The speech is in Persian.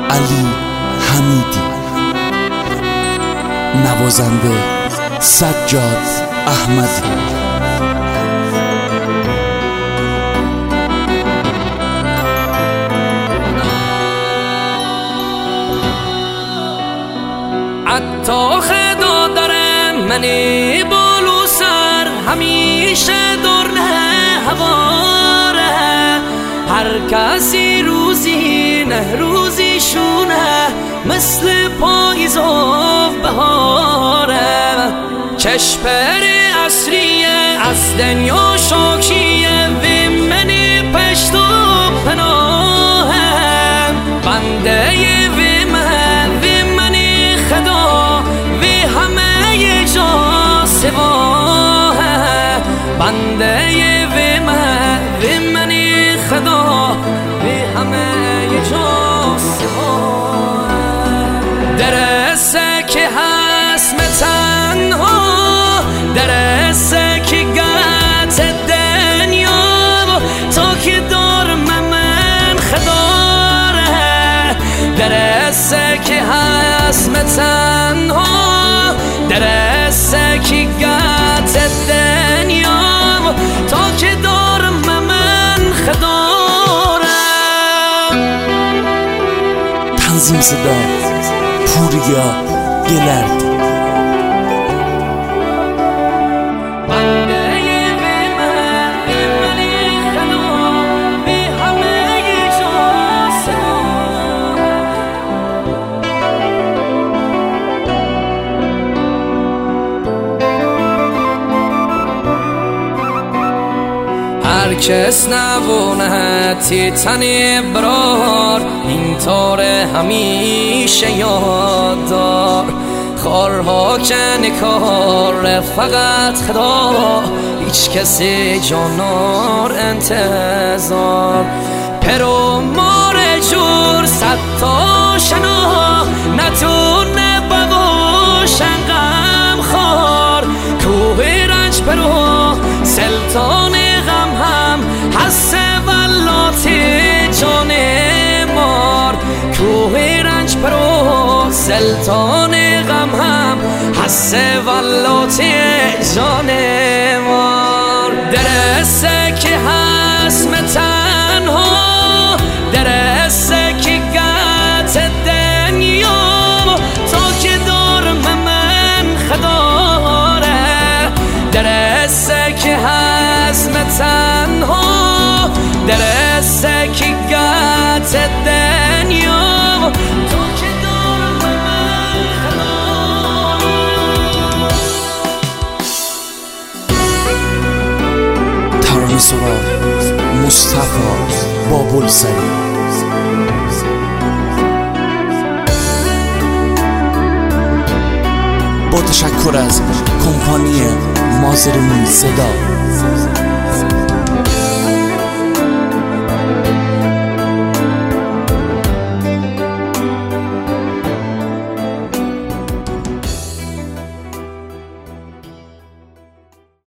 علی حمیدی، نوازنده سجاد احمدی. حتی خدا داره منی بالو سر، همیشه دورنه هواره. هر کسی روزی نه روزی شونه، مثل پاییز و بهاره. چشپر اصریه از دنیا شاکیه، و منی پشت و پناهم. بنده بنده و منی خدا، و همه جا سواه. درسته که هست تنها، درسته که گت دنیا، تا که دار من خداره. درسته که هست تنها، درسته که گت دنیا، تا که دارم من خدارم. تنظیم صدا پوریا گلرد. هر کس نبونه تیتنی برار، این طور همیشه یاد دار. خارها که نکار فقط خدا، هیچ کسی جانار انتظار. پرو مار جور صد تا شنا، نتونه بباشن غم خار. کوه رنج پرو سلطان غم هم حس ولات جان مار. کوه رنج پرو سلطان غم هم حس ولات جان مار. درسته که هست تنها، درسته که گت دنیا، تا که دارم من خداره. درسته که هست تنها، درسته که گت دنیا، تا که دارم من خداره. ترانه سرا مصطفی بابلسری. با تشکر از کمپانی مازرمی صدا.